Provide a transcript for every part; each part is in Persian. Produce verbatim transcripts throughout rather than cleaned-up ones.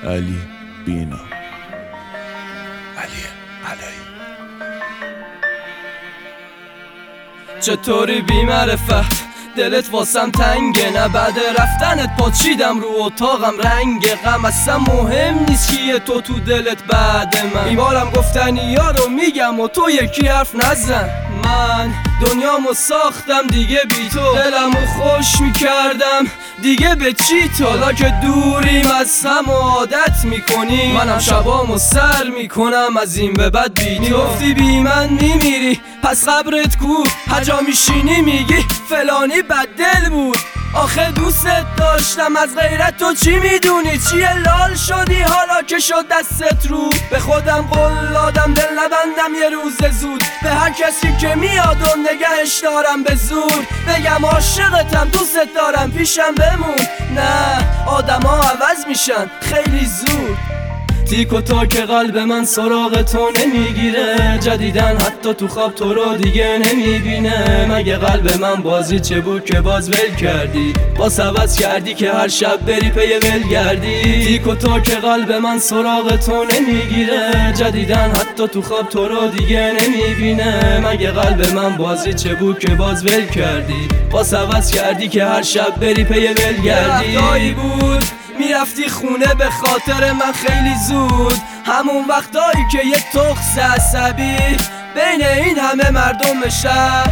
علی بینا علی علایی. چطوری بی معرفت دلت واسم تنگه، نه بعد رفتنت پاچیدم رو اتاقم رنگ غم اصلا مهم نیست کیه تو تو دلت بعد من. میبارم گفتنی ها رو میگم و تو یکی حرف نزن. من دنیامو ساختم دیگه بی تو، دلمو خوش میکردم دیگه به چی تو. حالا که دوریم از هم و عادت میکنی، منم شبامو سر میکنم از این به بعد بی تو. میگفتی بی من میمیری پس قبرت کو، هر جا میشینی میگی فلانی بد دل بود. آخه دوستت داشتم از غیرت تو چی میدونی؟ چیه لال شدی حالا که شد دستت رو؟ به خودم قول دادم دل نبندم یه روز زود، به هر کسی که میاد و نگهش دارم به زور. بگم عاشقتم دوستت دارم پیشم بمون، نه آدم ها عوض میشن خیلی زود. تیک و تاک قلب من سراغ تو نمیگیره، جدیدن حتی تو خواب تو رو دیگه نمیبینه. مگه قلب من بازی چه بود که باز ول کردی؟ باز عوض کردی که هر شب بری پی ول گردی. تیک و تاک قلب من سراغ تو نمیگیره، جدیدن حتی تو خواب تو رو دیگه نمیبینه. مگه قلب من بازی چه بود که باز ول کردی؟ باز عوض کردی که هر شب بری پی ول گردی. بود میرفتی خونه به خاطر من خیلی زود، همون وقتایی که یه تخس عصبی بین این همه مردم شهر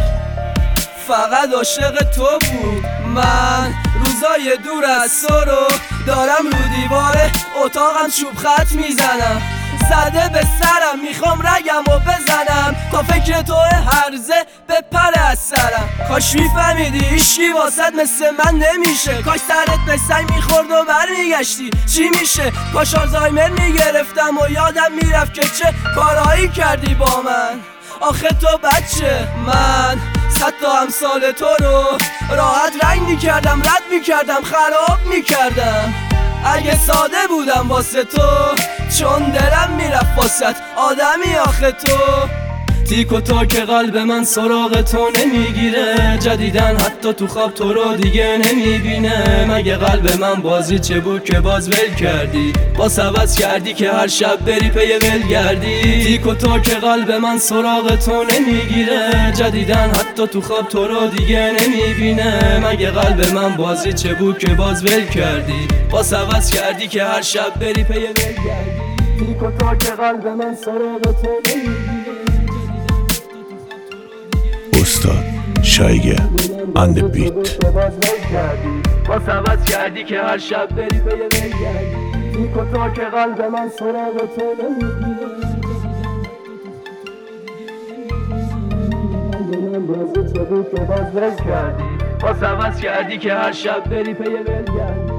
فقط عاشق تو بود. من روزای دور از تو رو دارم رو دیوار اتاقم چوب خط میزنم، زده به سرم میخوام رگم و بزنم تا فکر تو هرزه بپره از سرم. کاش میفهمیدی هیچکی واسد مثل من نمیشه، کاش سرت به سنگ میخورد و برمیگشتی چی میشه؟ کاش آلزایمر میگرفتم و یادم میرفت که چه کارهایی کردی با من. آخه تو بچه من صد تا امثال تو رو راحت رنگ میکردم، رد میکردم، خراب میکردم. اگه ساده بودم واسه تو چون دلم میرفت واسه آدمی آخه تو. تیک و تاک قلب من سراغ تو نمیگیره، جدیدن حتی تو خواب تو رو دیگه نمیبینه. مگه قلب من بازی چه بود که باز ول کردی؟ باز عوض کردی که هر شب بری پی ول گردی. تیک و تاک قلب من سراغ تو نمیگیره، جدیدن حتی تو خواب تو رو دیگه نمیبینه. مگه قلب من بازی چه بود که باز ول کردی؟ باز عوض کردی که هر شب بری پی ول گردی. تیک و تاک قلب من سراغ تو نمیگیره. استاد شایگه اند بیت. باز عوض کردی که هر شب بری پی ول گردی. تیک و تاک قلب من سراغ تو نمیگیره. باز عوض کردی که هر شب بری پی ول گردی.